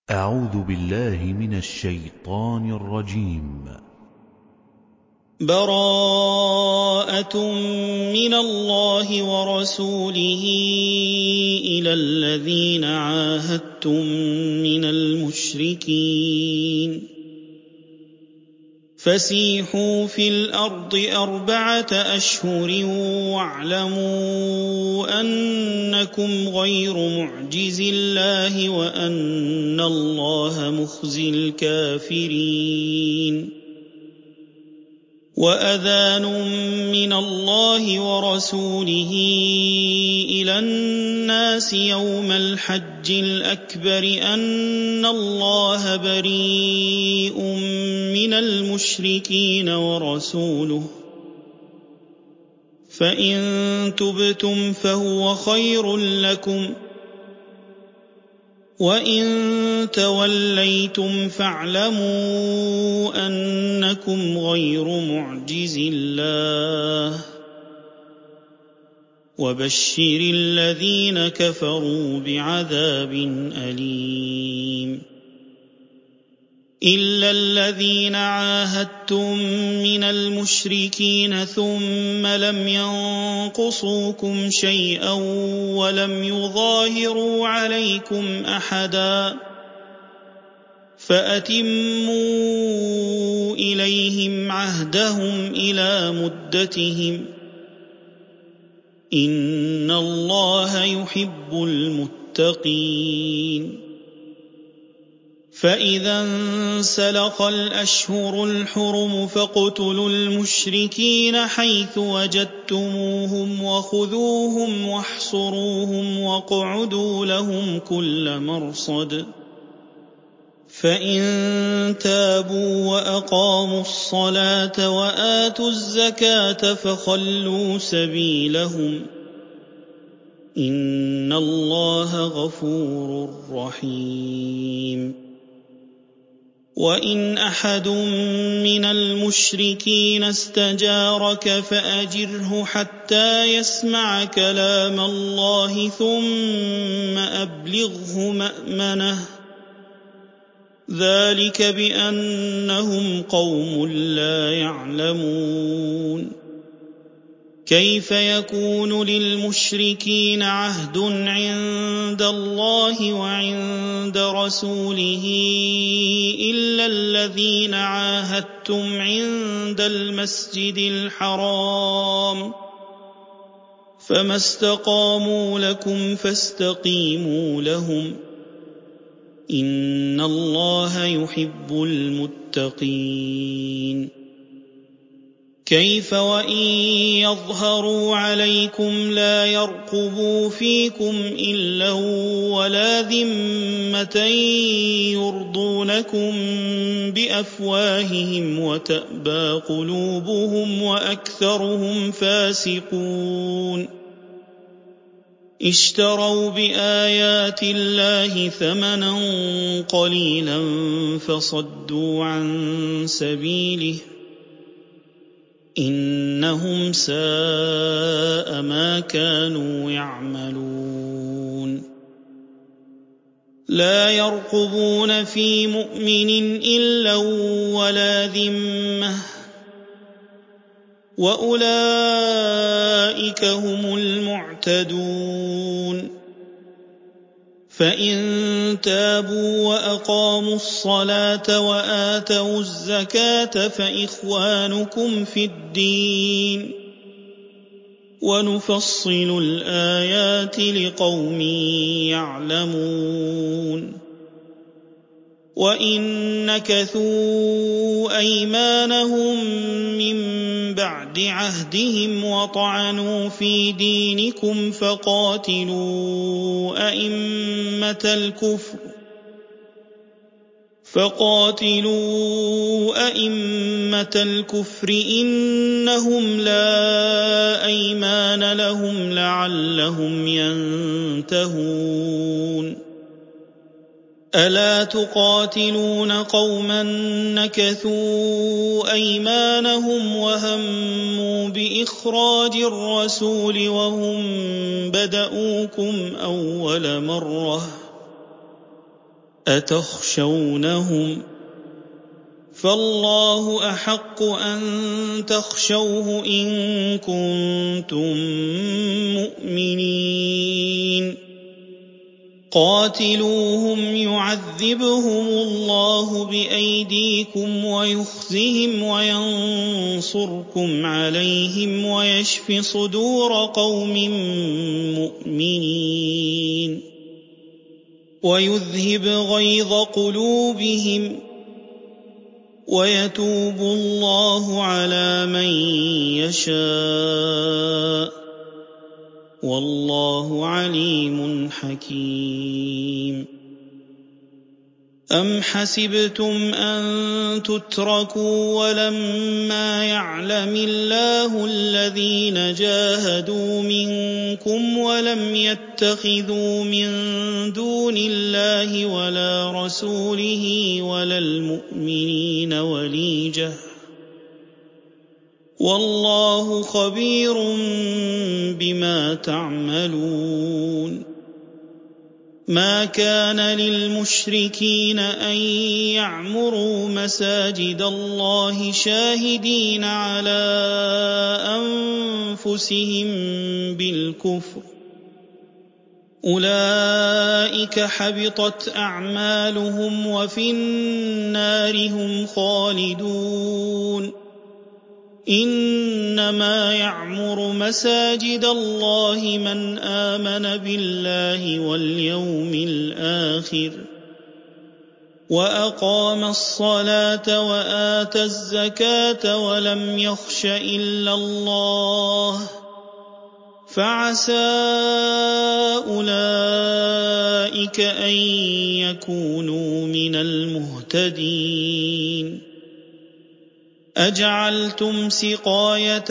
أعوذ بالله من الشيطان الرجيم. براءة من الله ورسوله إلى الذين عاهدتم من المشركين فسيحوا في الأرض 4 أشهر واعلموا أنكم غير معجز الله وأن الله مخزي الكافرين. وأذان من الله ورسوله إلى الناس يوم الحج الأكبر أن الله بريء من المشركين ورسوله فإن تبتم فهو خير لكم وإن توليتم فاعلموا أنكم غير معجز الله وبشر الذين كفروا بعذاب أليم. إلا الذين عاهدتم من المشركين ثم لم ينقصوكم شيئا ولم يظاهروا عليكم أحدا فأتموا إليهم عهدهم إلى مدتهم إن الله يحب المتقين. فإذا انسلخ الأشهر الحرم فاقتلوا المشركين حيث وجدتموهم وخذوهم واحصروهم واقعدوا لهم كل مرصد فإن تابوا وأقاموا الصلاة وآتوا الزكاة فخلوا سبيلهم إن الله غفور رحيم. وإن أحد من المشركين استجارك فأجره حتى يسمع كلام الله ثم أبلغه مأمنه ذلك بأنهم قوم لا يعلمون. كيف يكون للمشركين عهد عند الله وعند رسوله إلا الذين عاهدتم عند المسجد الحرام فما استقاموا لكم فاستقيموا لهم إن الله يحب المتقين. كيف وإن يظهروا عليكم لا يرقبوا فيكم إلا ولا ذمة يرضونكم بأفواههم وتأبى قلوبهم وأكثرهم فاسقون. اشتروا بآيات الله ثمنا قليلا فصدوا عن سبيله إنهم ساء ما كانوا يعملون. لا يرقبون في مؤمن إلا ولا ذمة وأولئك هم المعتدون. فإن تابوا وأقاموا الصلاة وآتوا الزكاة فإخوانكم في الدين ونفصل الآيات لقوم يعلمون. وإن نكثوا أيمانهم من بعد عهدهم وطعنوا في دينكم فقاتلوا أئمة الكفر إنهم لا أيمان لهم لعلهم ينتهون. ألا تقاتلون قوما نكثوا أيمانهم وهموا بإخراج الرسول وهم بدؤوكم أول مرة أتخشونهم فالله أحق أن تخشوه إن كنتم مؤمنين قاتلوهم يعذبهم الله بأيديكم ويخزهم وينصركم عليهم ويشف صدور قوم مؤمنين ويذهب غيظ قلوبهم ويتوب الله على من يشاء والله عليم حكيم أم حسبتم أن تتركوا ولما يعلم الله الذين جاهدوا منكم ولم يتخذوا من دون الله ولا رسوله ولا المؤمنين وليجة والله خبير بما تعملون ما كان للمشركين أن يعمروا مساجد الله شاهدين على أنفسهم بالكفر أولئك حبطت أعمالهم وفي النار هم خالدون إنما يعمر مساجد الله من آمن بالله واليوم الآخر وأقام الصلاة وآتى الزكاة ولم يخش إلا الله فعسى أولئك أن يكونوا من المهتدين أجعلتم سقاية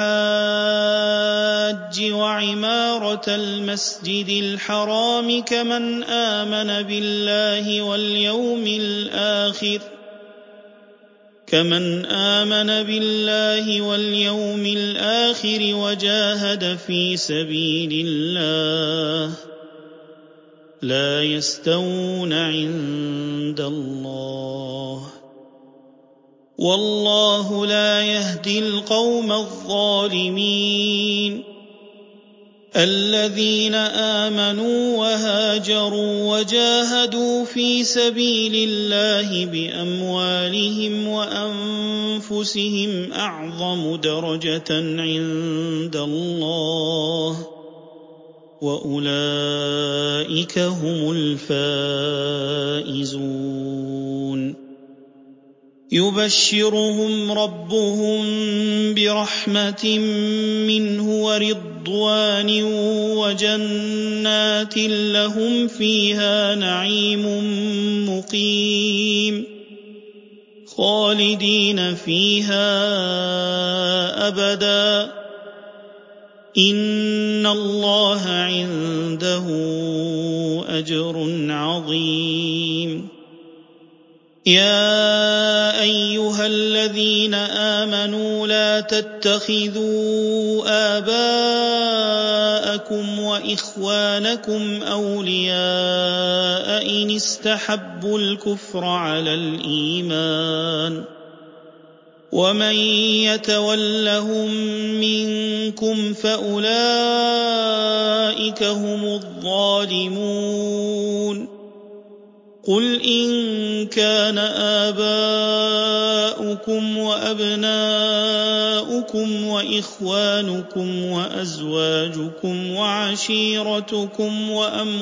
الحاج وعمارة المسجد الحرام كمن آمن بالله واليوم الآخر وجاهد في سبيل الله لا يستوون عند الله والله لا يهدي القوم الظالمين الذين آمنوا وهاجروا وجاهدوا في سبيل الله بأموالهم وأنفسهم أعظم درجة عند الله وأولئك هم الفائزون يبشرهم ربهم برحمة منه ورضوان وجنات لهم فيها نعيم مقيم خالدين فيها أبدا إن الله عنده أجر عظيم يا أيها الذين آمنوا لا تتخذوا آباءكم وإخوانكم أولياء إن استحبوا الكفر على الإيمان ومن يتولهم منكم فأولئك هم الظالمون قل إن كان آباؤكم وأبناؤكم وإخوانكم وأزواجكم وعشيرتكم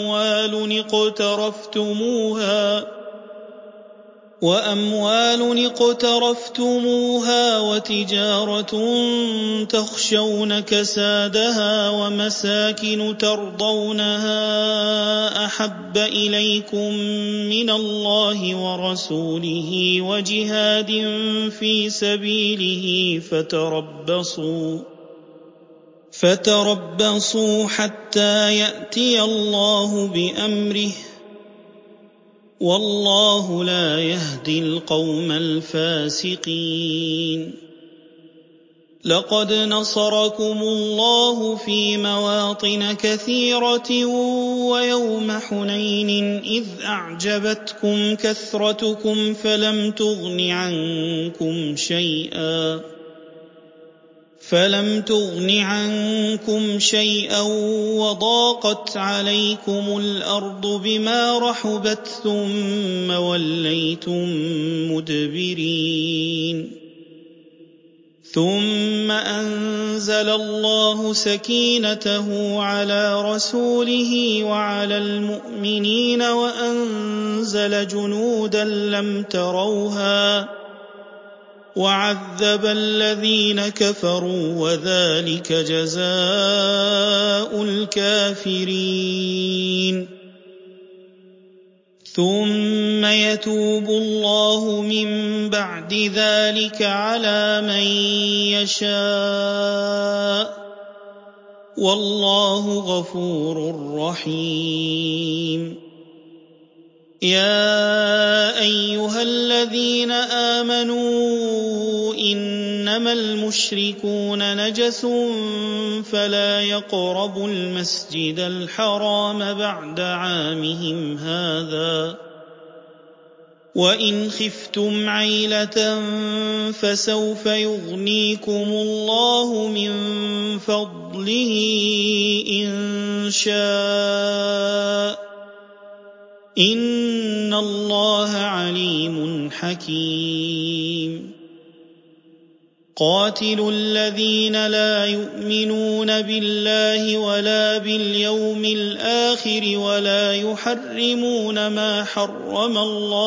وأموال اقترفتموها وتجارة تخشون كسادها ومساكن ترضونها أحب إليكم من الله ورسوله وجهاد في سبيله فتربصوا حتى يأتي الله بأمره والله لا يهدي القوم الفاسقين لقد نصركم الله في مواطن كثيرة ويوم حنين إذ أعجبتكم كثرتكم فلم تغن عنكم شيئا وضاقت عليكم الأرض بما رحبت ثم وليتم مدبرين ثم أنزل الله سكينته على رسوله وعلى المؤمنين وأنزل جنودا لم تروها وعذب الذين كفروا وذلك جزاء الكافرين ثم يتوب الله من بعد ذلك على من يشاء والله غفور رحيم يا أيها الذين آمنوا إنما المشركون نجس فلا يقربوا المسجد الحرام بعد عامهم هذا وإن خفتم عيلة فسوف يغنيكم الله من فضله إن شاء إن الله عليم حكيم قاتلوا الذين لا يؤمنون بالله ولا باليوم الآخر ولا يحرمون ما حرم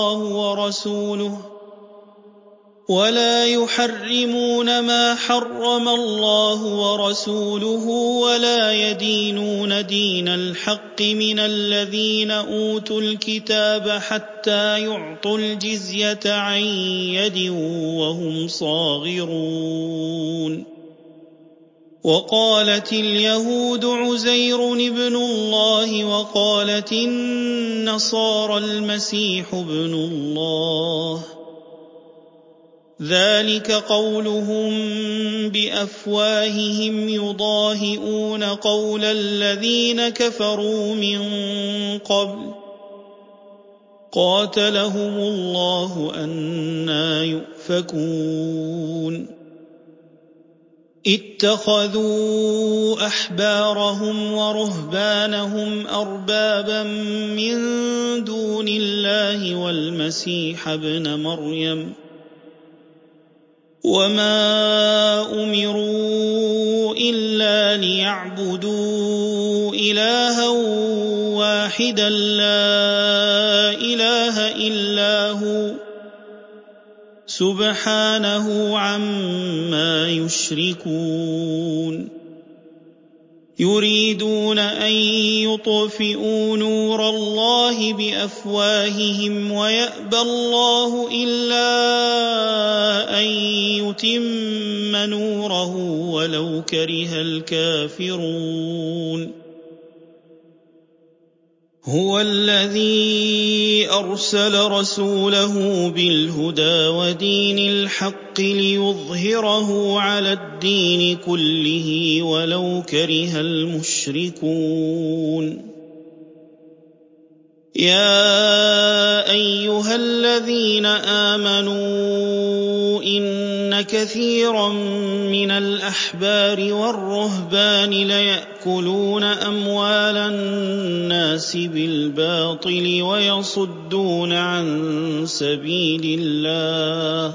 الله ورسوله ولا يدينون دين الحق من الذين أوتوا الكتاب حتى يعطوا الجزية عن يد وهم صاغرون وقالت اليهود عزير ابن الله وقالت النصارى المسيح ابن الله ذلك قولهم بأفواههم يضاهئون قول الذين كفروا من قبل قاتلهم الله أنى يؤفكون اتخذوا أحبارهم ورهبانهم أربابا من دون الله والمسيح ابن مريم وما أمروا إلا ليعبدوا إلها واحدا لا إله إلا هو سبحانه عما يشركون يريدون أن يطفئوا نور الله بأفواههم ويأبى الله إلا أن يتم نوره ولو كره الكافرون هو الذي أرسل رسوله بالهدى ودين الحق ليظهره على الدين كله ولو كره المشركون يا أيها الذين آمنوا إن كثيرا من الأحبار والرهبان ليأكلون أموال الناس بالباطل ويصدون عن سبيل الله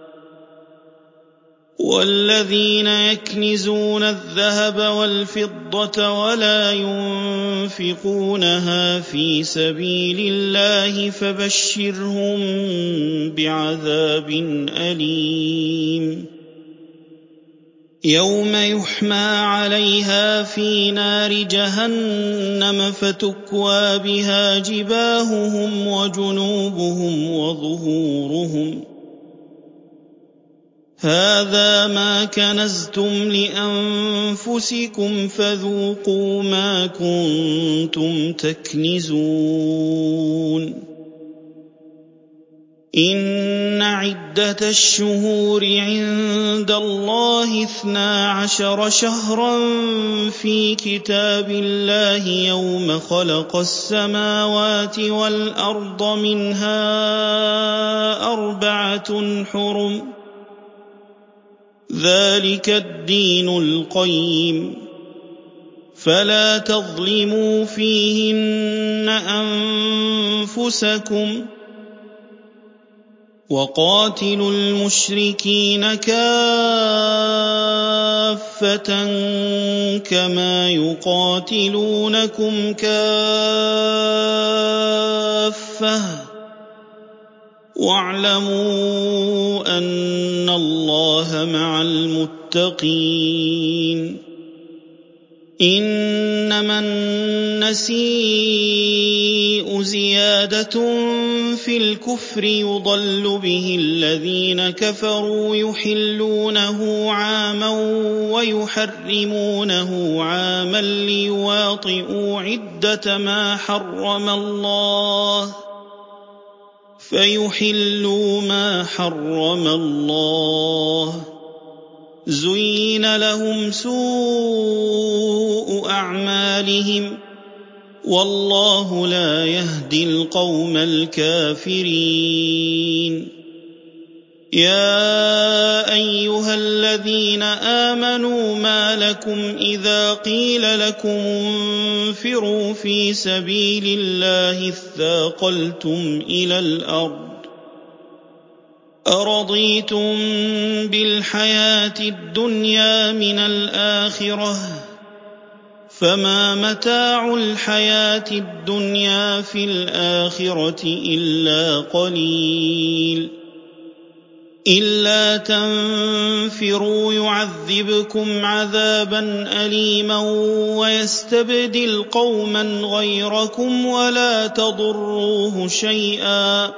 والذين يكنزون الذهب والفضة ولا ينفقونها في سبيل الله فبشرهم بعذاب أليم يوم يحمى عليها في نار جهنم فتكوى بها جباههم وجنوبهم وظهورهم هذا ما كنزتم لأنفسكم فذوقوا ما كنتم تكنزون إن عدة الشهور عند الله 12 شهرا في كتاب الله يوم خلق السماوات والأرض منها 4 حرم ذلك الدين القيم فلا تظلموا فيهن أنفسكم وقاتلوا المشركين كافة كما يقاتلونكم كافة واعلموا أن الله مع المتقين إنما النسيء زيادة في الكفر يضل به الذين كفروا يحلونه عاما ويحرمونه عاما ليواطئوا عدة ما حرم الله فيحلوا ما حرم الله زين لهم سوء أعمالهم والله لا يهدي القوم الكافرين يا أيها الذين آمنوا ما لكم إذا قيل لكم انفروا في سبيل الله اثاقلتم إلى الأرض أرضيتم بالحياة الدنيا من الآخرة فما متاع الحياة الدنيا في الآخرة إلا قليل إلا تنفروا يعذبكم عذابا أليما ويستبدل قوما غيركم ولا تضروه شيئا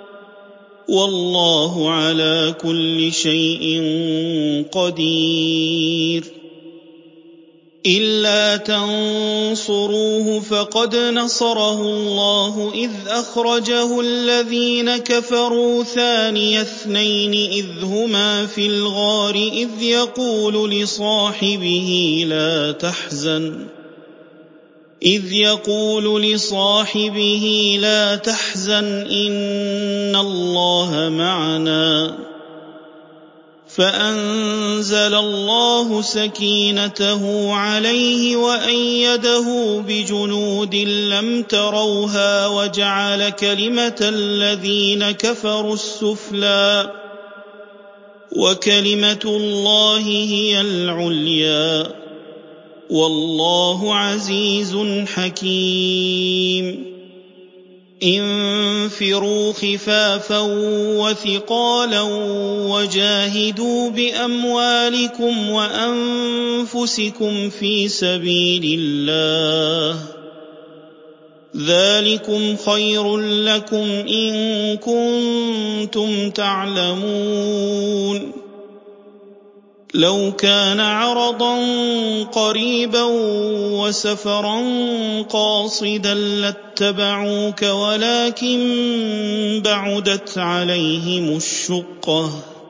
والله على كل شيء قدير إلا تنصروه فقد نصره الله إذ أخرجه الذين كفروا ثاني اثنين إذ هما في الغار إذ يقول لصاحبه لا تحزن إن الله معنا فأنزل الله سكينته عليه وأيده بجنود لم تروها وجعل كلمة الذين كفروا السفلى وكلمة الله هي العليا والله عزيز حكيم انفروا خفافا وثقالا وجاهدوا بأموالكم وأنفسكم في سبيل الله ذلكم خير لكم إن كنتم تعلمون لو كان عرضا قريبا وسفرا قاصدا لاتبعوك ولكن بعدت عليهم الشقة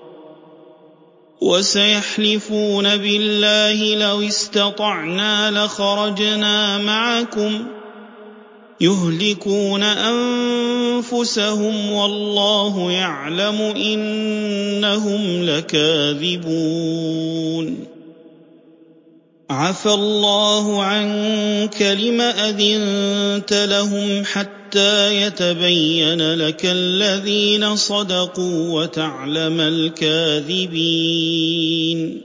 وسيحلفون بالله لو استطعنا لخرجنا معكم يهلكون أنفسهم والله يعلم إنهم لكاذبون عفى الله عنك لم أذنت لهم حتى يتبين لك الذين صدقوا وتعلم الكاذبين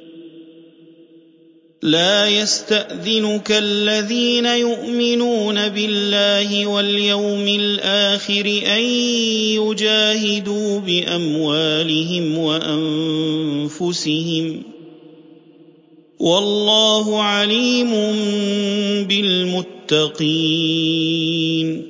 لا يستأذنك الذين يؤمنون بالله واليوم الآخر أن يجاهدوا بأموالهم وأنفسهم والله عليم بالمتقين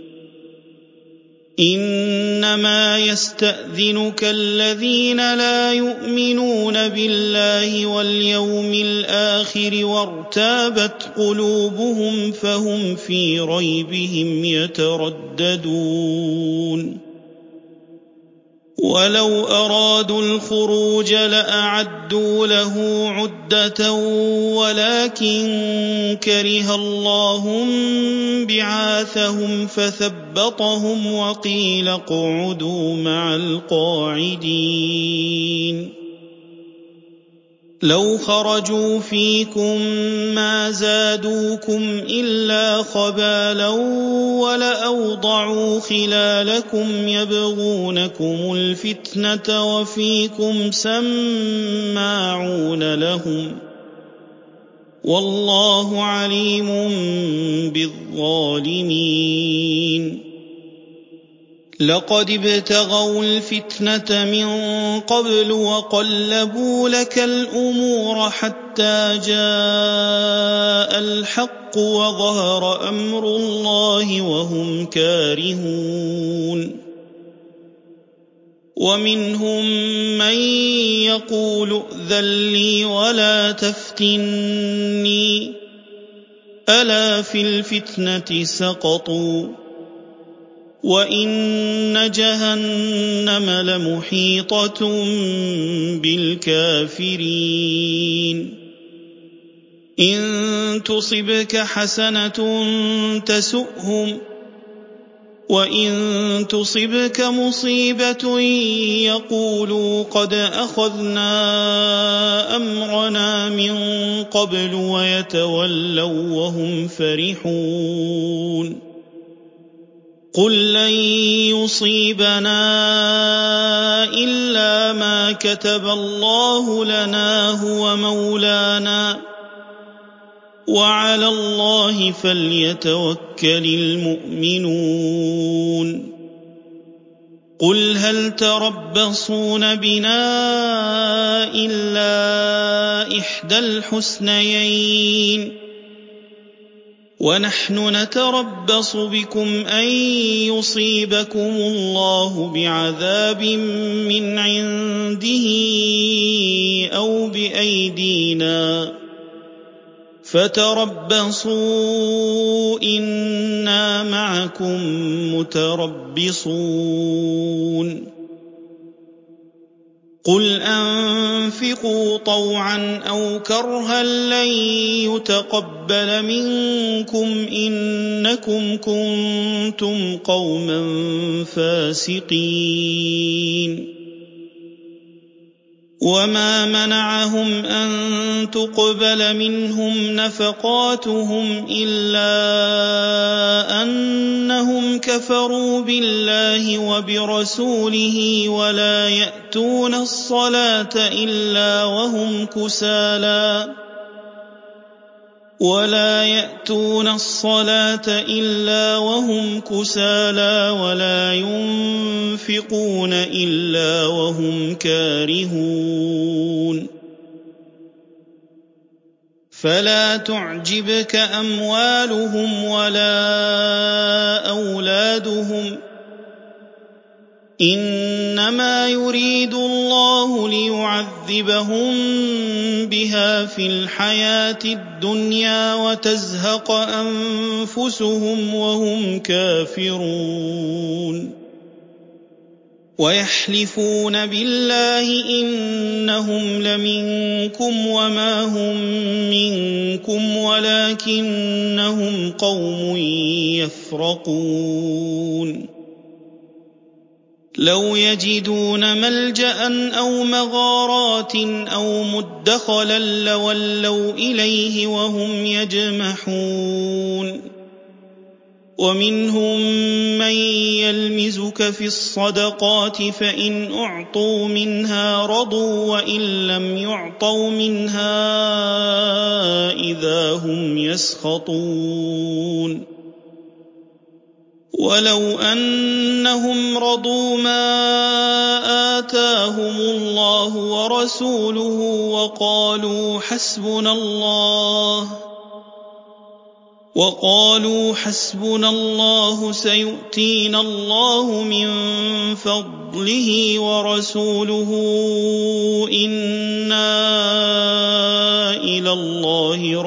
إنما يستأذنك الذين لا يؤمنون بالله واليوم الآخر وارتابت قلوبهم فهم في ريبهم يترددون ولو أرادوا الخروج لأعدوا له عدة ولكن كره الله بعاثهم فثبطهم وقيل اقعدوا مع القاعدين لو خرجوا فيكم ما زادوكم إلا خبالا ولأوضعوا خلالكم يبغونكم الفتنة وفيكم سماعون لهم والله عليم بالظالمين لقد ابتغوا الفتنة من قبل وقلبوا لك الأمور حتى جاء الحق وظهر أمر الله وهم كارهون ومنهم من يقول ائذن لي ولا تفتني ألا في الفتنة سقطوا وإن جهنم لمحيطة بالكافرين إن تصبك حسنة تسؤهم وإن تصبك مصيبة يقولوا قد أخذنا أمرنا من قبل ويتولوا وهم فرحون قل لن يصيبنا إلا ما كتب الله لنا هو مولانا وعلى الله فليتوكل المؤمنون قل هل تربصون بنا إلا إحدى الحسنيين ونحن نتربص بكم أن يصيبكم الله بعذاب من عنده أو بأيدينا فتربصوا إنا معكم متربصون قل أنفقوا طوعا أو كرها لن يتقبل منكم إنكم كنتم قوما فاسقين وما منعهم أن تقبل منهم نفقاتهم إلا أنهم كفروا بالله وبرسوله ولا يأتون الصلاة إلا وهم كسالى ولا ينفقون إلا وهم كارهون فلا تعجبك أموالهم ولا أولادهم إنما يريد الله ليعذبهم بها في الحياة الدنيا وتزهق أنفسهم وهم كافرون ويحلفون بالله إنهم لمنكم وما هم منكم ولكنهم قوم يفرقون لو يجدون ملجأ أو مغارات أو مدخلا لولوا إليه وهم يجمحون ومنهم من يلمزك في الصدقات فإن أعطوا منها رضوا وإن لم يعطوا منها إذا هم يسخطون ولو أنهم رضوا ما آتاهم الله ورسوله وقالوا حسبنا الله سيؤتينا الله من فضله ورسوله إنا إلى الله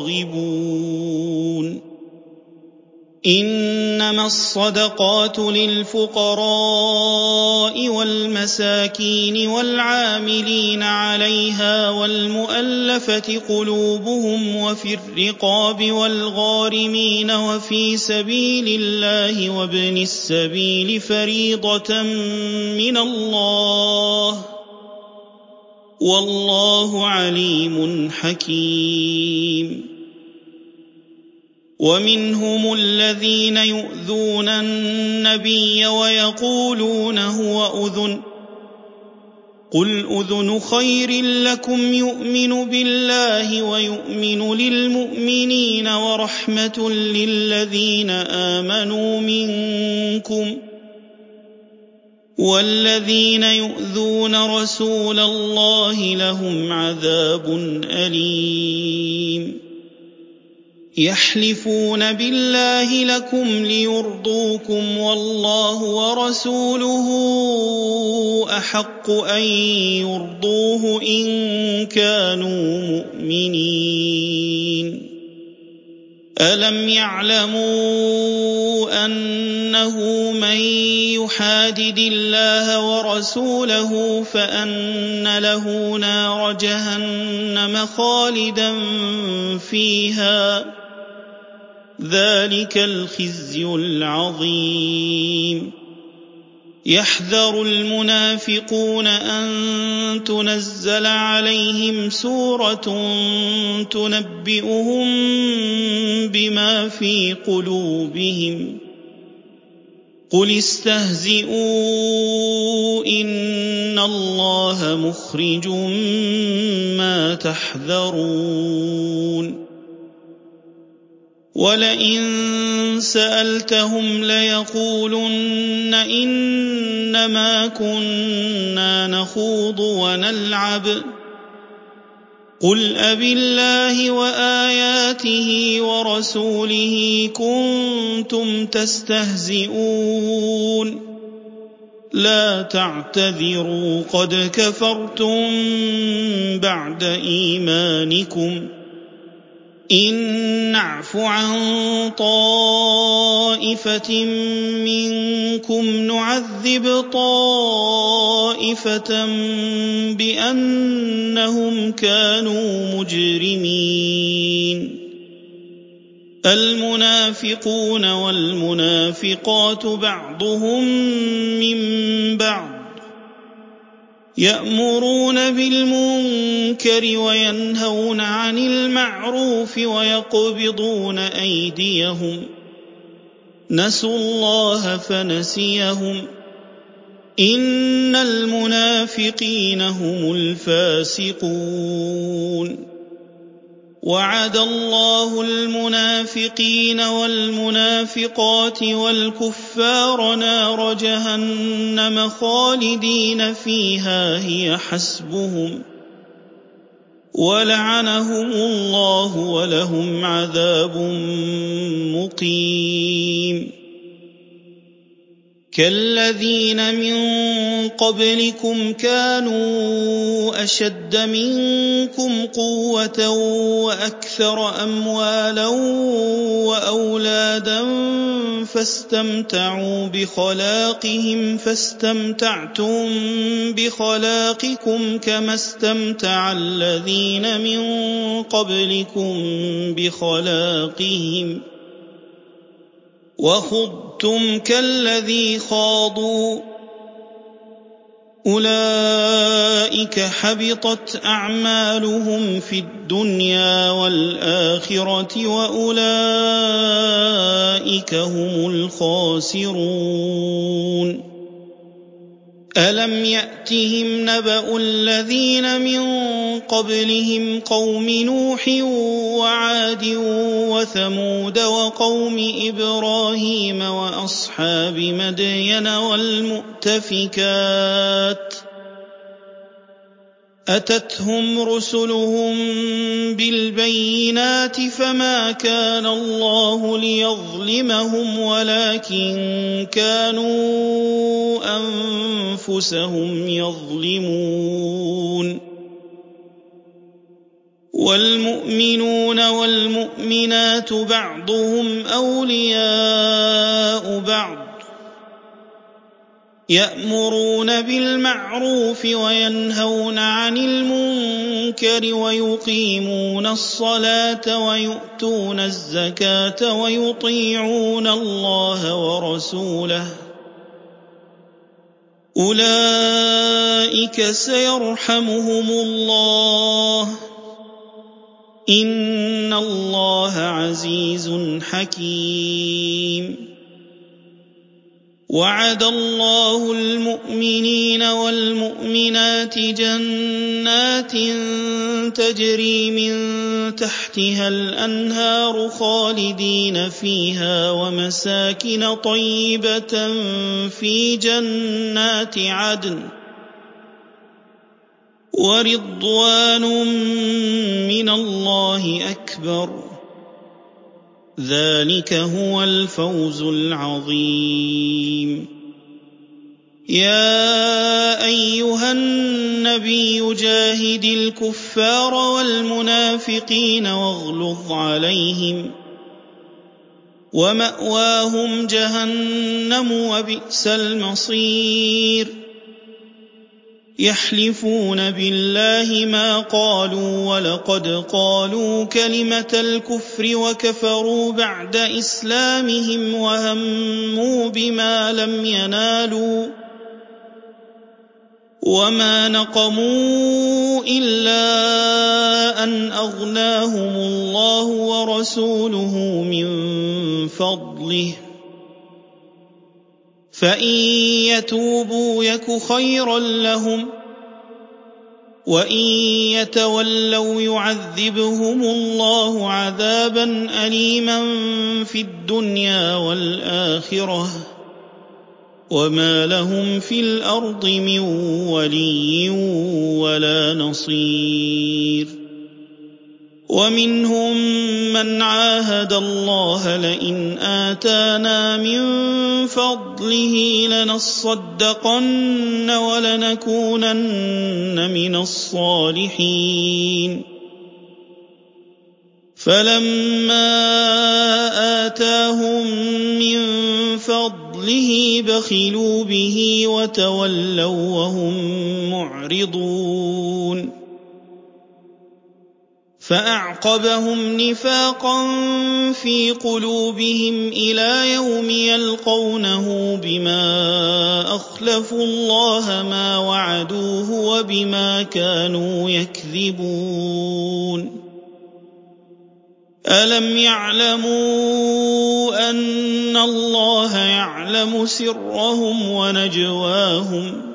راغبون إنما الصدقات للفقراء وَالْمَسَاكِينِ وَالْعَامِلِينَ عَلَيْهَا وَالْمُؤَلَّفَةِ قُلُوبُهُمْ وَفِي الرِّقَابِ وَالْغَارِمِينَ وَفِي سَبِيلِ اللَّهِ وَابْنِ السَّبِيلِ فَرِيضَةً مِّنَ اللَّهِ ۗ وَاللَّهُ عَلِيمٌ حَكِيمٌ. وَمِنْهُمُ الَّذِينَ يُؤْذُونَ النَّبِيَّ وَيَقُولُونَ هُوَ أُذُنٌ ۚ قُلْ أُذُنُ خَيْرٍ لَّكُمْ يُؤْمِنُ بِاللَّهِ وَيُؤْمِنُ لِلْمُؤْمِنِينَ وَرَحْمَةٌ لِّلَّذِينَ آمَنُوا مِنكُمْ ۚ وَالَّذِينَ يُؤْذُونَ رَسُولَ اللَّهِ لَهُمْ عَذَابٌ أَلِيمٌ. يَحْلِفُونَ بِاللَّهِ لَكُمْ لِيُرْضُوكُمْ وَاللَّهُ وَرَسُولُهُ أَحَقُّ أَن يُرْضُوهُ إِن كَانُوا مُؤْمِنِينَ. أَلَمْ يَعْلَمُوا أَنَّهُ مَن يُحَادِدِ اللَّهَ وَرَسُولَهُ فَأَنَّ لَهُ نَارَ جَهَنَّمَ خَالِدًا فِيهَا ۚ ذَلِكَ الْخِزْيُ الْعَظِيمُ. يَحْذَرُ الْمُنَافِقُونَ أَن تُنَزَّلَ عَلَيْهِمْ سُورَةٌ تُنَبِّئُهُم بِمَا فِي قُلُوبِهِمْ ۚ قُلِ اسْتَهْزِئُوا إِنَّ اللَّهَ مُخْرِجٌ مَّا تَحْذَرُونَ. وَلَئِن سَأَلْتَهُمْ لَيَقُولُنَّ إِنَّمَا كُنَّا نَخُوضُ وَنَلْعَبُ ۚ قُلْ أَبِاللَّهِ وَآيَاتِهِ وَرَسُولِهِ كُنتُمْ تَسْتَهْزِئُونَ لَا تَعْتَذِرُوا قَدْ كَفَرْتُم بَعْدَ إِيمَانِكُمْ ۚ إِن نَّعْفُ عَن طَائِفَةٍ مِّنكُمْ نُعَذِّبْ طَائِفَةً بِأَنَّهُمْ كَانُوا مُجْرِمِينَ. الْمُنَافِقُونَ وَالْمُنَافِقَاتُ بَعْضُهُم مِّن بَعْضٍ يَأْمُرُونَ بِالْمُنكَرِ وَيَنْهَوْنَ عَنِ الْمَعْرُوفِ وَيَقْبِضُونَ أَيْدِيَهُمْ ۚ نَسُوا اللَّهَ فَنَسِيَهُمْ ۗ إِنَّ الْمُنَافِقِينَ هُمُ الْفَاسِقُونَ. وَعَدَ اللَّهُ الْمُنَافِقِينَ وَالْمُنَافِقَاتِ وَالْكُفَّارَ نَارَ جَهَنَّمَ خَالِدِينَ فِيهَا هِيَ حَسْبُهُمْ ۚ وَلَعَنَهُمُ اللَّهُ وَلَهُمْ عَذَابٌ مُّقِيمٌ. كَالَّذِينَ مِن قَبْلِكُمْ كَانُوا أَشَدَّ مِنكُمْ قُوَّةً وَأَكْثَرَ أَمْوَالًا وَأَوْلَادًا فَاسْتَمْتَعُوا بِخَلَاقِهِمْ فَاسْتَمْتَعْتُم بِخَلَاقِكُمْ كَمَا اسْتَمْتَعَ الَّذِينَ مِن قَبْلِكُم بِخَلَاقِهِمْ ۖ وَخُضْتُمْ كَالَّذِي خَاضُوا ۚ أُولَٰئِكَ حَبِطَتْ أَعْمَالُهُمْ فِي الدُّنْيَا وَالْآخِرَةِ وَأُولَٰئِكَ هُمُ الْخَاسِرُونَ. أَلَمْ يَأْتِهِمْ نَبَأُ الَّذِينَ مِن قَبْلِهِمْ قَوْمِ نُوحٍ وَعَادٍ وَثَمُودَ وَقَوْمِ إِبْرَاهِيمَ وَأَصْحَابِ مَدْيَنَ وَالْمُؤْتَفِكَاتِ ۚ أَتَتْهُمْ رُسُلُهُم بِالْبَيِّنَاتِ فَمَا كَانَ اللَّهُ لِيَظْلِمَهُمْ وَلَٰكِن كَانُوا أَنفُسَهُمْ يَظْلِمُونَ. وَالْمُؤْمِنُونَ وَالْمُؤْمِنَاتُ بَعْضُهُمْ أَوْلِيَاءُ بَعْضٍ ۚ وَاللَّهُ وَلِيُّ الْمُؤْمِنِينَ. وَالْمُؤْمِنُونَ وَالْمُؤْمِنَاتُ بَعْضُهُمْ أَوْلِيَاءُ بَعْضٍ ۚ يأمرون بالمعروف وينهون عن المنكر ويقيمون الصلاة ويؤتون الزكاة ويطيعون الله ورسوله أولئك سيرحمهم الله إن الله عزيز حكيم وعد الله المؤمنين والمؤمنات جنات تجري من تحتها الأنهار خالدين فيها ومساكن طيبة في جنات عدن ورضوان من الله أكبر ذلك هو الفوز العظيم يا أيها النبي جاهد الكفار والمنافقين واغلظ عليهم ومأواهم جهنم وبئس المصير يحلفون بالله ما قالوا ولقد قالوا كلمة الكفر وكفروا بعد إسلامهم وهموا بما لم ينالوا وما نقموا إلا أن أغناهم الله ورسوله من فضله فإن يتوبوا يك خيرا لهم وإن يتولوا يعذبهم الله عذابا أليما في الدنيا والآخرة وما لهم في الأرض من ولي ولا نصير ومنهم من عاهد الله لئن آتانا من فضله لنصدقن ولنكونن من الصالحين فلما آتاهم من فضله بخلوا به وتولوا وهم معرضون فأعقبهم نفاقا في قلوبهم إلى يوم يلقونه بما أخلفوا الله ما وعدوه وبما كانوا يكذبون ألم يعلموا أن الله يعلم سرهم ونجواهم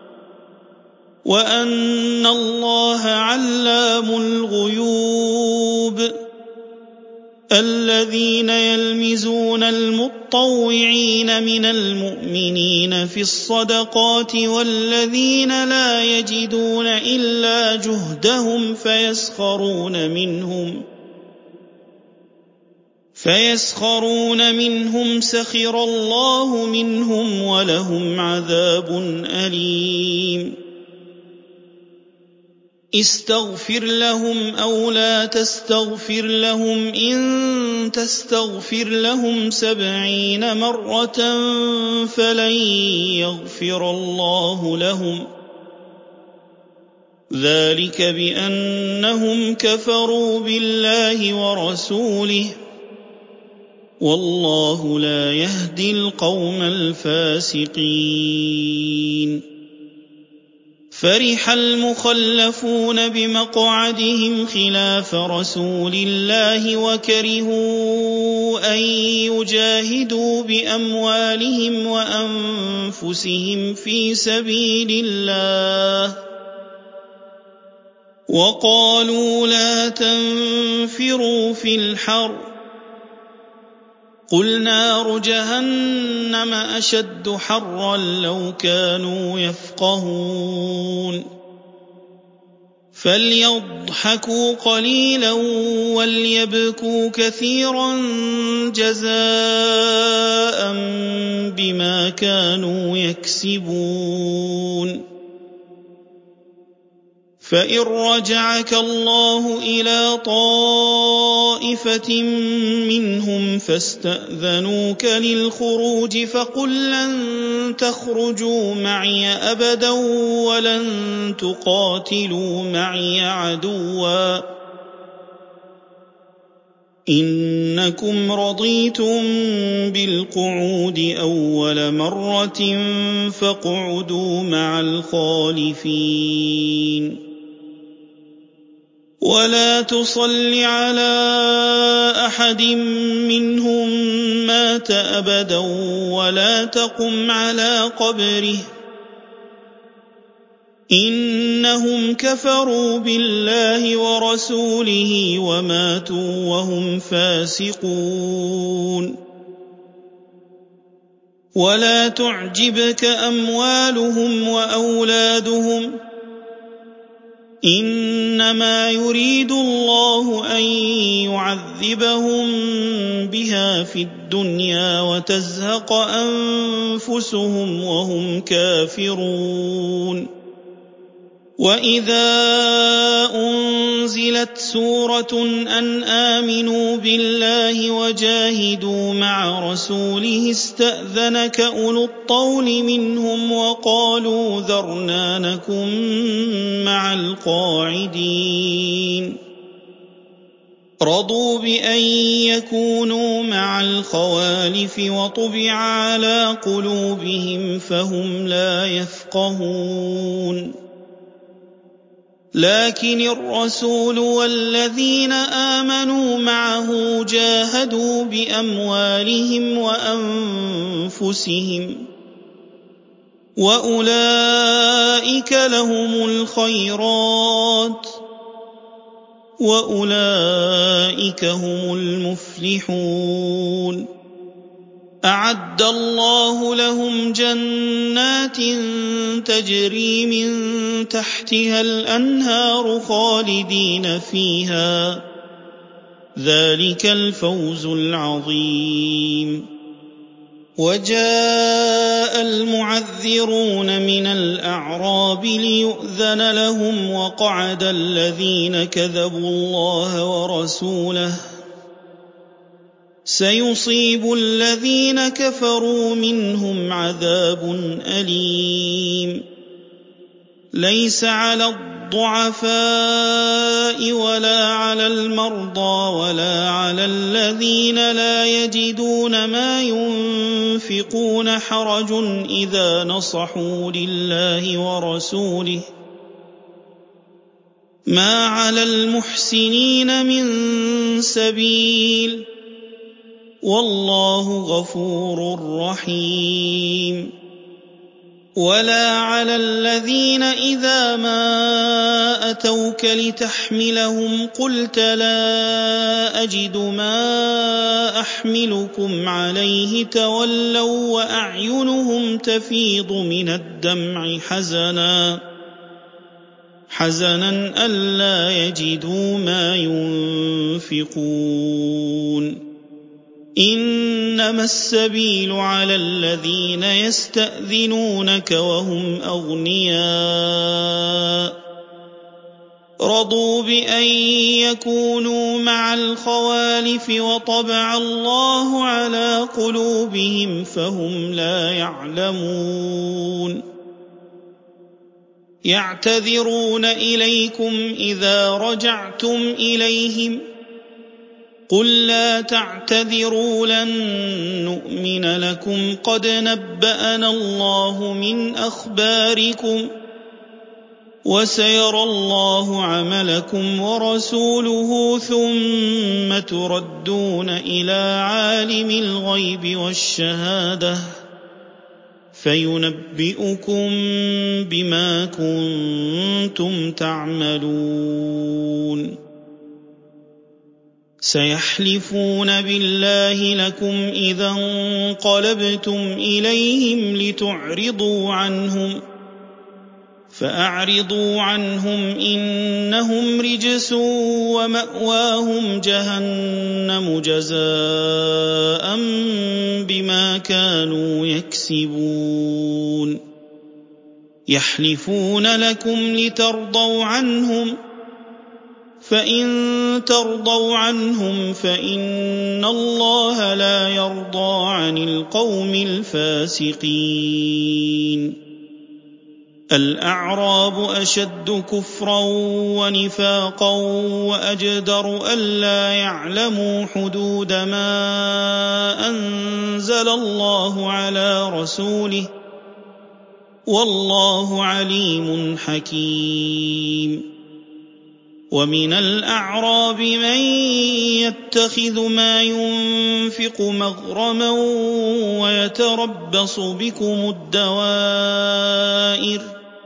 وأن الله علام الغيوب الذين يلمزون المطوعين من المؤمنين في الصدقات والذين لا يجدون إلا جهدهم فيسخرون منهم سخر الله منهم ولهم عذاب أليم استغفر لهم أو لا تستغفر لهم إن تستغفر لهم 70 مرة فلن يغفر الله لهم ذلك بأنهم كفروا بالله ورسوله والله لا يهدي القوم الفاسقين فرح المخلفون بمقعدهم خلاف رسول الله وكرهوا أن يجاهدوا بأموالهم وأنفسهم في سبيل الله وقالوا لا تنفروا في الحر قل نار جهنم أشد حرا لو كانوا يفقهون فليضحكوا قليلا وليبكوا كثيرا جزاء بما كانوا يكسبون فإن رجعك الله إلى طائفة منهم فاستأذنوك للخروج فقل لن تخرجوا معي أبدا ولن تقاتلوا معي عدوا إنكم رضيتم بالقعود أول مرة فاقعدوا مع الخالفين ولا تصل على أحد منهم مات أبدا ولا تقم على قبره إنهم كفروا بالله ورسوله وماتوا وهم فاسقون ولا تعجبك أموالهم وأولادهم إنما يريد الله أن يعذبهم بها في الدنيا وتزهق أنفسهم وهم كافرون وإذا أنزلت سورة أن آمنوا بالله وجاهدوا مع رسوله استأذنك أولو الطول منهم وقالوا ذرنا نكن مع القاعدين رضوا بأن يكونوا مع الخوالف وطبع على قلوبهم فهم لا يفقهون لكن الرسول والذين آمنوا معه جاهدوا بأموالهم وأنفسهم وأولئك لهم الخيرات وأولئك هم المفلحون أعد الله لهم جنات تجري من تحتها الأنهار خالدين فيها ذلك الفوز العظيم وجاء المعذرون من الأعراب ليؤذن لهم وقعد الذين كذبوا الله ورسوله سيصيب الذين كفروا منهم عذاب أليم ليس على الضعفاء ولا على المرضى ولا على الذين لا يجدون ما ينفقون حرج إذا نصحوا لله ورسوله ما على المحسنين من سبيل والله غفور رحيم ولا على الذين إذا ما أتوك لتحملهم قلت لا أجد ما أحملكم عليه تولوا وأعينهم تفيض من الدمع حزنا ألا يجدوا ما ينفقون إنما السبيل على الذين يستأذنونك وهم أغنياء رضوا بأن يكونوا مع الخوالف وطبع الله على قلوبهم فهم لا يعلمون يعتذرون إليكم إذا رجعتم إليهم قل لا تعتذروا لن نؤمن لكم قد نبأنا الله من أخباركم وسيرى الله عملكم ورسوله ثم تردون إلى عالم الغيب والشهادة فينبئكم بما كنتم تعملون سيحلفون بالله لكم إذا انقلبتم إليهم لتعرضوا عنهم فأعرضوا عنهم إنهم رجس ومأواهم جهنم جزاء بما كانوا يكسبون يحلفون لكم لترضوا عنهم، فإن ترضوا عنهم فإن الله لا يرضى عن القوم الفاسقين. الأعراب أشد كفرا ونفاقا وأجدر ألا يعلموا حدود ما أنزل الله على رسوله، والله عليم حكيم. ومن الأعراب من يتخذ ما ينفق مغرما ويتربص بكم الدوائر،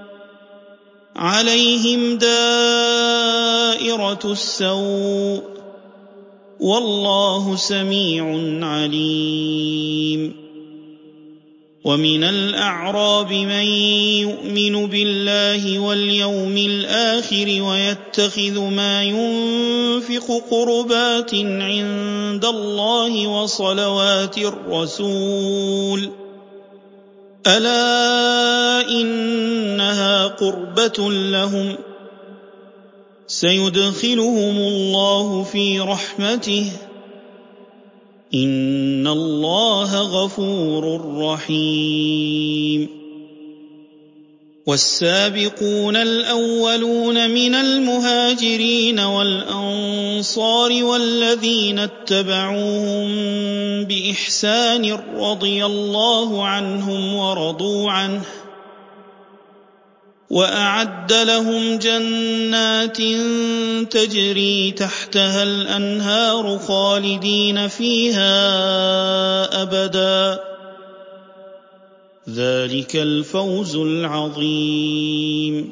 عليهم دائرة السوء، والله سميع عليم. ومن الأعراب من يؤمن بالله واليوم الآخر ويتخذ ما ينفق قربات عند الله وصلوات الرسول، ألا إنها قربة لهم، سيدخلهم الله في رحمته، إن الله غفور رحيم. والسابقون الأولون من المهاجرين والأنصار والذين اتبعوهم بإحسان رضي الله عنهم ورضوا عنه، وأعد لهم جنات تجري تحتها الأنهار خالدين فيها أبدا، ذلك الفوز العظيم.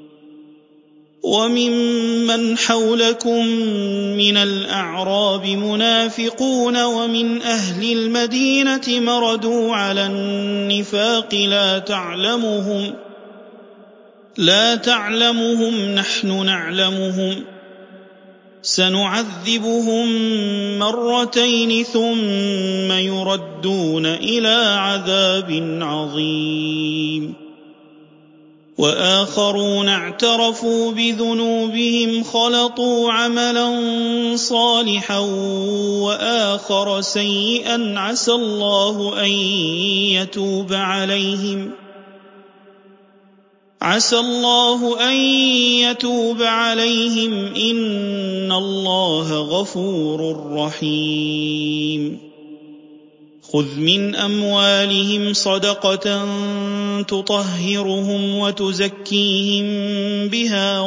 وممن حولكم من الأعراب منافقون ومن أهل المدينة مردوا على النفاق لا تعلمهم نحن نعلمهم، سنعذبهم مرتين ثم يردون إلى عذاب عظيم. وآخرون اعترفوا بذنوبهم خلطوا عملا صالحا وآخر سيئا عسى الله أن يتوب عليهم إن الله غفور رحيم. خذ من أموالهم صدقة تطهرهم وتزكيهم بها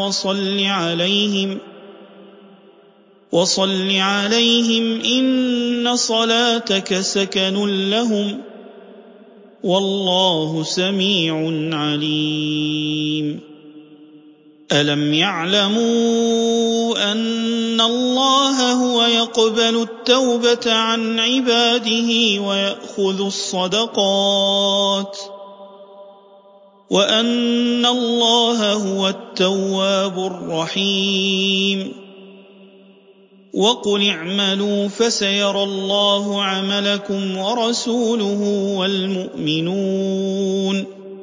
وصل عليهم إن صلاتك سكن لهم، والله سميع عليم. ألم يعلموا أن الله هو يقبل التوبة عن عباده ويأخذ الصدقات، وأن الله هو التواب الرحيم. وقل اعملوا فسيرى الله عملكم ورسوله والمؤمنون،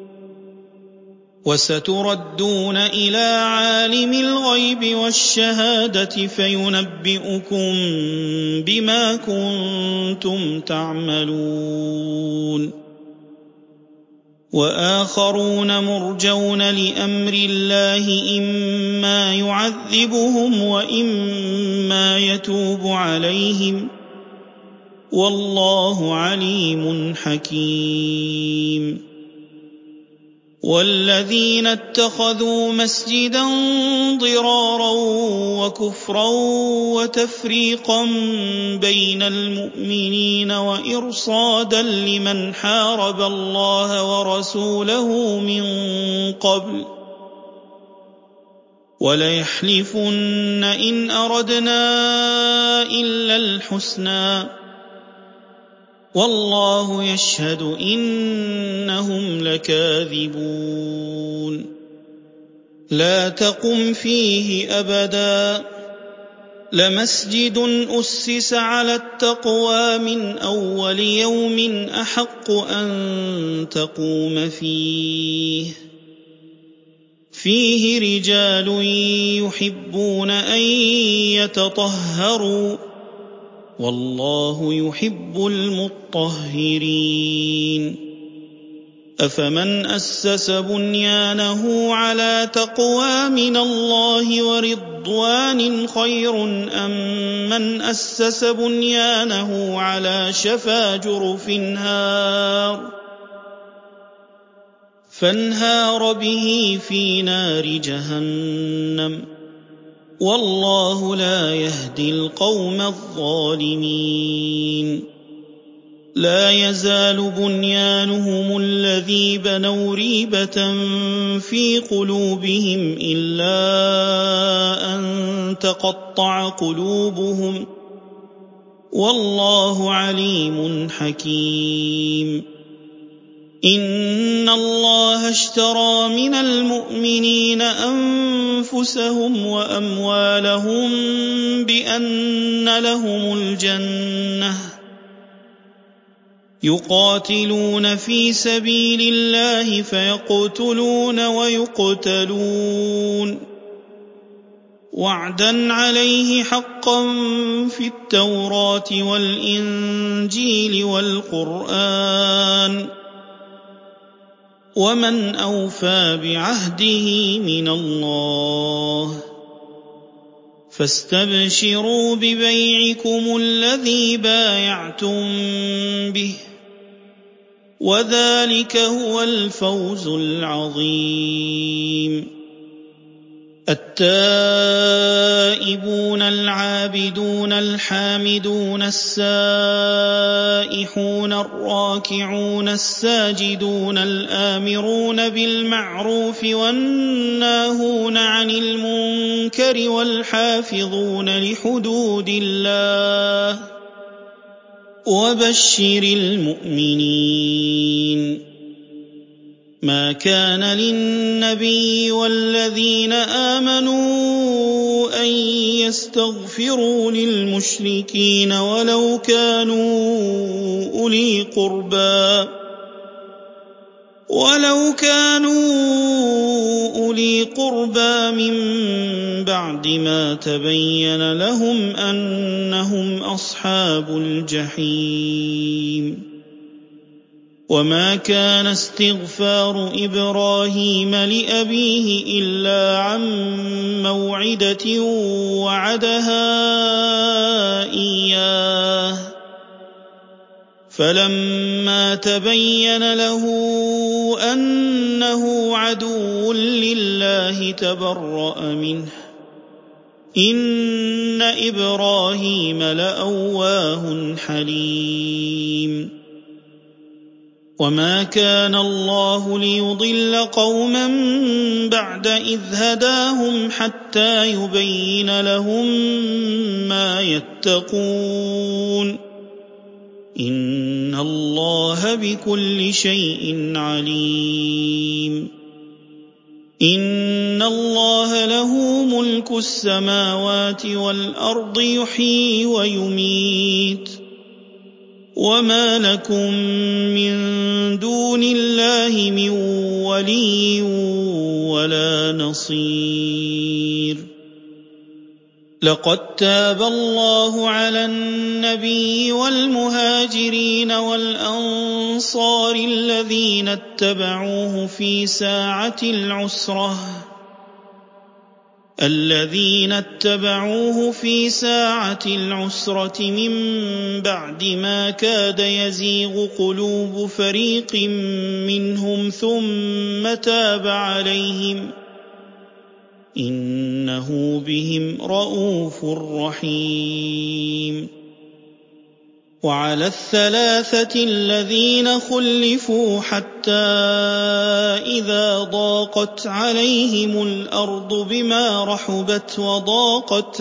وستردون إلى عالم الغيب والشهادة فينبئكم بما كنتم تعملون. وآخرون مرجون لأمر الله إما يعذبهم وإما يتوب عليهم، والله عليم حكيم. والذين اتخذوا مسجدا ضرارا وكفرا وتفريقا بين المؤمنين وإرصادا لمن حارب الله ورسوله من قبل، وليحلفن إن أردنا إلا الحسنى، والله يشهد إنهم لكاذبون. لا تقم فيه أبدا، لمسجد أسس على التقوى من أول يوم أحق أن تقوم فيه، فيه رجال يحبون أن يتطهروا والله يحب المطهرين أفمن أسس بنيانه على تقوى من الله ورضوان خير أم من أسس بنيانه على شفا جرف فانهار به في نار جهنم والله لا يهدي القوم الظالمين لا يزال بنيانهم الذي بنوا ريبة في قلوبهم إلا أن تقطع قلوبهم والله عليم حكيم إن الله اشترى من المؤمنين أنفسهم وأموالهم بأن لهم الجنة يقاتلون في سبيل الله فيقتلون ويقتلون وعدا عليه حقا في التوراة والإنجيل والقرآن ومن أوفى بعهده من الله فاستبشروا ببيعكم الذي بايعتم به وذلك هو الفوز العظيم التائبون العابدون الحامدون السائحون الراكعون الساجدون الآمرون بالمعروف والناهون عن المنكر والحافظون لحدود الله وبشر المؤمنين ما كان للنبي والذين آمنوا أن يستغفروا للمشركين ولو كانوا أولي قربى من بعد ما تبين لهم أنهم أصحاب الجحيم وما كان استغفار إبراهيم لأبيه إلا عن موعدة وعدها إياه فلما تبين له أنه عدو لله تبرأ منه إن إبراهيم لأواه حليم وما كان الله ليضل قوما بعد إذ هداهم حتى يبين لهم ما يتقون إن الله بكل شيء عليم إن الله له ملك السماوات والأرض يحيي ويميت وما لكم من دون الله من ولي ولا نصير لقد تاب الله على النبي والمهاجرين والأنصار الذين اتبعوه في ساعة العسرة من بعد ما كاد يزيغ قلوب فريق منهم ثم تاب عليهم إنه بهم رءوف رحيم وعلى الثلاثة الذين خلفوا حتى إذا ضاقت عليهم الأرض بما رحبت وضاقت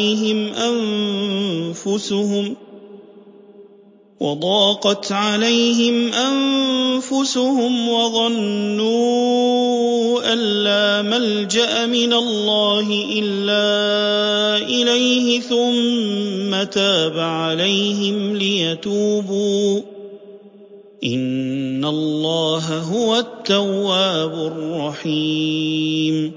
عليهم أنفسهم وظنوا أن لا ملجأ من الله إلا إليه ثم تاب عليهم ليتوبوا إن الله هو التواب التواب الرحيم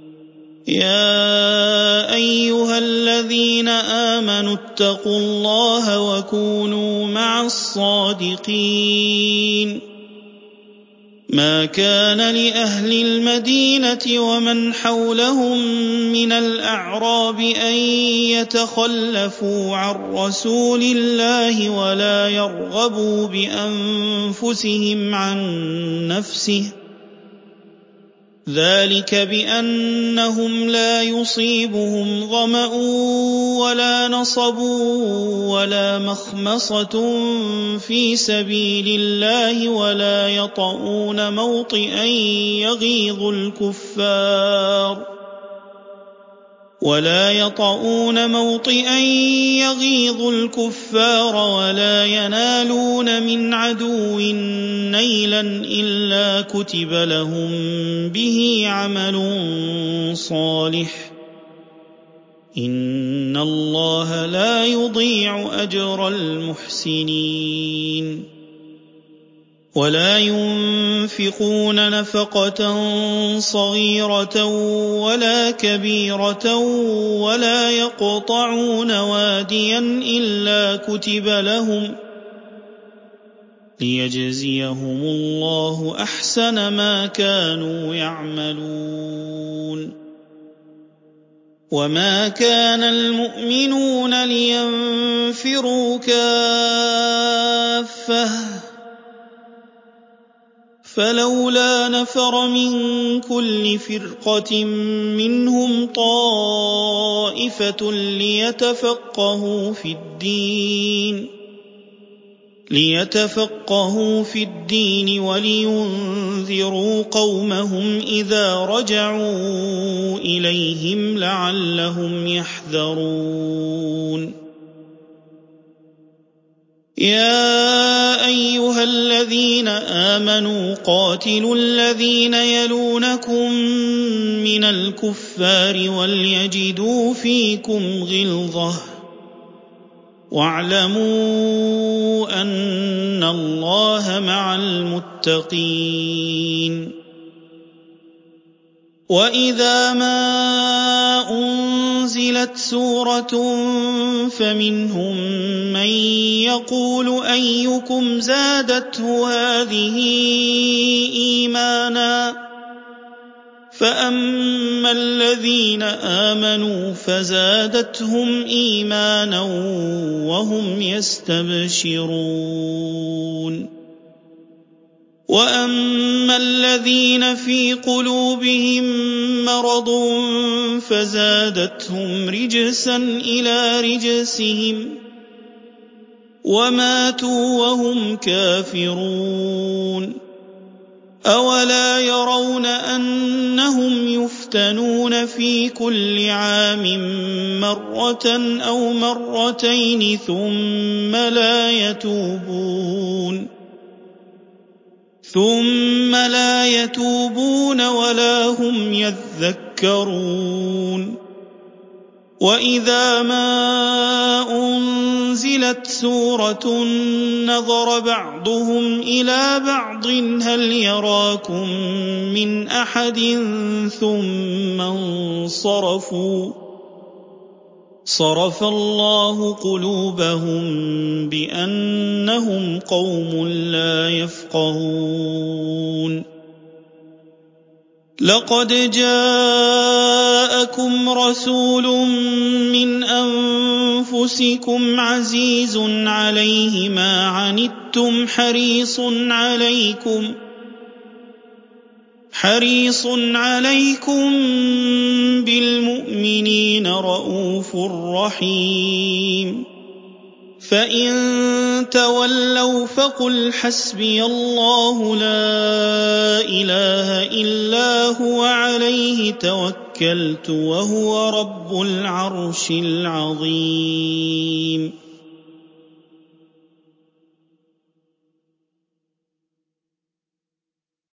يا أيها الذين آمنوا اتقوا الله وكونوا مع الصادقين ما كان لأهل المدينة ومن حولهم من الأعراب أن يتخلفوا عن رسول الله ولا يرغبوا بأنفسهم عن نفسه ذلك بأنهم لا يصيبهم ظمأ ولا نصب ولا مخمصة في سبيل الله ولا يطؤون موطئا يغيظ الكفار ولا ينالون من عدو نيلا إلا كتب لهم به عمل صالح إن الله لا يضيع أجر المحسنين ولا ينفقون نفقة صغيرة ولا كبيرة ولا يقطعون واديا إلا كتب لهم ليجزيهم الله أحسن ما كانوا يعملون وما كان المؤمنون لينفروا كافة فلولا نفر من كل فرقة منهم طائفة ليتفقهوا في الدين ولينذروا قومهم إذا رجعوا إليهم لعلهم يحذرون يا أيها الذين آمنوا قاتلوا الذين يلونكم من الكفار وليجدوا فيكم غلظة واعلموا أن الله مع المتقين وإذا ما أنزلت سورة فمنهم من يقول أيكم زادته هذه إيمانا فأما الذين آمنوا فزادتهم إيمانا وهم يستبشرون وأما الذين في قلوبهم مرض فزادتهم رجسا إلى رجسهم وماتوا وهم كافرون أولا يرون أنهم يفتنون في كل عام مرة أو مرتين ثم لا يتوبون ولا هم يذكرون وإذا ما أنزلت سورة نظر بعضهم إلى بعض هل يراكم من أحد ثم انصرفوا صرف الله قلوبهم بأنهم قوم لا يفقهون لقد جاءكم رسول من أنفسكم عزيز عليه ما عنتم حريص عليكم بالمؤمنين رؤوف رحيم فإن تولوا فقل حسبي الله لا إله إلا هو عليه توكلت وهو رب العرش العظيم